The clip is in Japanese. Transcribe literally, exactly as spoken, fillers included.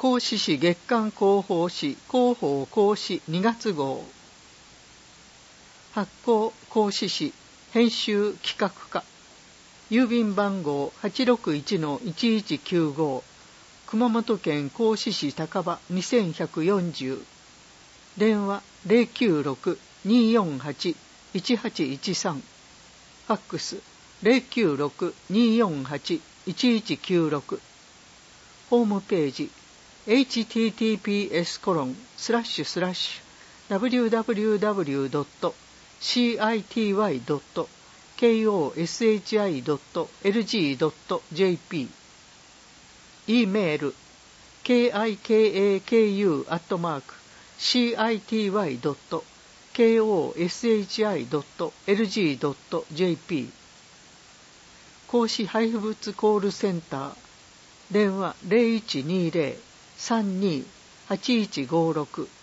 講師誌月刊広報誌広報講師にがつ号。発行講師誌編集企画課。郵便番号 はちろくいちのいちいちきゅうご。熊本県合志市高場にせんひゃくよんじゅう。電話 ゼロきゅうろく にーよんはち いちはちいちさん。ファックス ゼロきゅうろく にーよんはち いちいちきゅうろく。ホームページ エイチティーティーピーエスコロンスラッシュスラッシュダブリューダブリューダブリュードットシーアイティーワイドットケーオーエスエイチアイドットエルジードットジェーピー。 E メール ケーアイケーエーケーユー アットマーク シーアイティーワイドットケーオーエスエイチアイドットエルジードットジェーピー。 講師配布物コールセンター。電話 ゼロいちにーゼロ さんにー はちいちごろく。